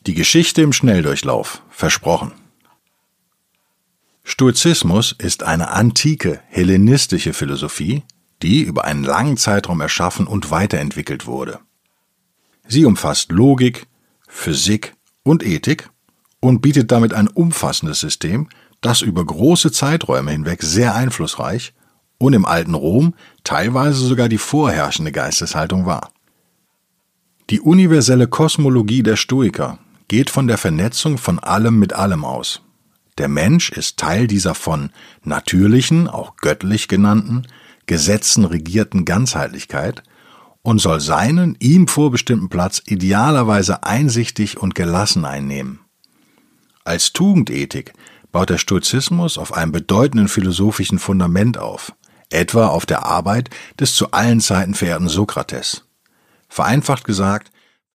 Die Geschichte im Schnelldurchlauf, versprochen. Stoizismus ist eine antike, hellenistische Philosophie, die über einen langen Zeitraum erschaffen und weiterentwickelt wurde. Sie umfasst Logik, Physik und Ethik und bietet damit ein umfassendes System, das über große Zeiträume hinweg sehr einflussreich und im alten Rom teilweise sogar die vorherrschende Geisteshaltung war. Die universelle Kosmologie der Stoiker geht von der Vernetzung von allem mit allem aus. Der Mensch ist Teil dieser von natürlichen, auch göttlich genannten, Gesetzen regierten Ganzheitlichkeit und soll seinen ihm vorbestimmten Platz idealerweise einsichtig und gelassen einnehmen. Als Tugendethik baut der Stoizismus auf einem bedeutenden philosophischen Fundament auf, etwa auf der Arbeit des zu allen Zeiten verehrten Sokrates. Vereinfacht gesagt,